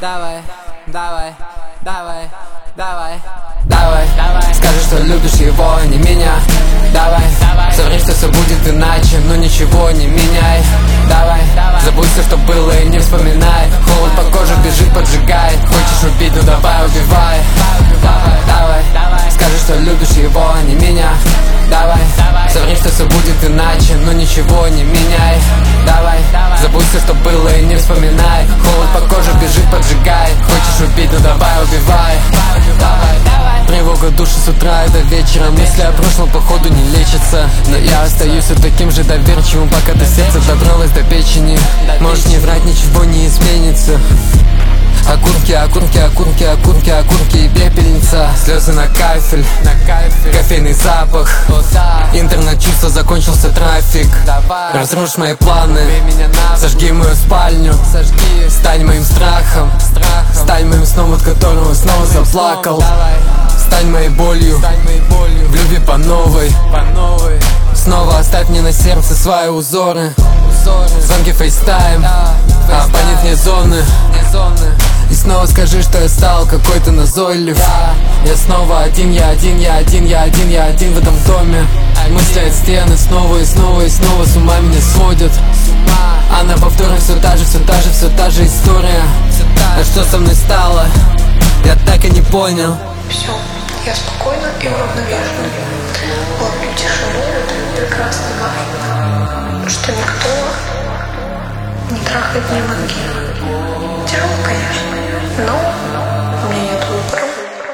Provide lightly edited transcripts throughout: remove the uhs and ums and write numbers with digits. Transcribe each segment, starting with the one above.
давай, давай, давай, давай, давай, скажи, что любишь его, а не меня. Давай, соври, что все будет иначе, но ничего не меняй. Давай, забудь все, что было, и не вспоминай. Холод по коже бежит, поджигает. Хочешь убить, ну давай, убивай. Давай, скажи, что любишь его, а не меня. Давай, соври, что все будет иначе, но ничего не меняй. Давай, забудь все, что было, и не вспоминай. Холод по коже бежит, поджигает. Хочешь убить, ну давай, убивай. Тревога души с утра и до вечера. Мысли о прошлом походу не лечатся, но я остаюсь все таким же доверчивым, пока до сердца добралась до печени. Можешь не врать, ничего не изменится. Окурки, окурки, окурки, окурки, окурки и пепельница. Слезы на кафель, кофейный запах. Интернет-чувство, закончился трафик. Разрушь мои планы, сожги мою спальню. Стань моим страхом, стань моим сном, от которого снова заплакал. Стань моей болью, в любви по новой. Снова оставь мне на сердце свои узоры. Звонки фейстайм, абонент вне зоны. И снова скажи, что я стал какой-то назойлив. Я снова один, я один, я один, я один, я один в этом доме. Мысли от стены снова и снова и снова с ума меня сводят. А на повторах все та же, все та же, все та же история. А что со мной стало, я так и не понял. Все, я спокойна и уравновешена. Ловлю тишину в этом прекрасном мае. Что никто не трахает мне мозги. Тяжело, конечно, но у меня нет выбора.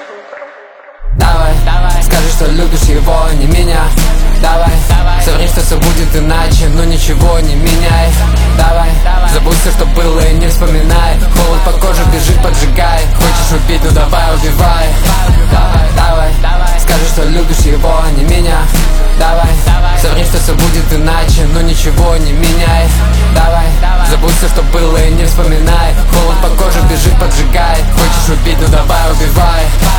Давай, скажи, что любишь его, а не меня. Давай, соври, что все будет иначе, но ничего не меняй. Давай, забудь все, что было, и не вспоминай. Холод по коже бежит, поджигай. Хочешь убить, ну давай, убивай. Давай, скажи, что любишь его, а не меня. Давай, соври, что все будет иначе, но ничего не меняй. Давай, забудь все, что было, и не вспоминай. Холод по коже бежит, поджигай. Хочешь убить, ну давай, убивай.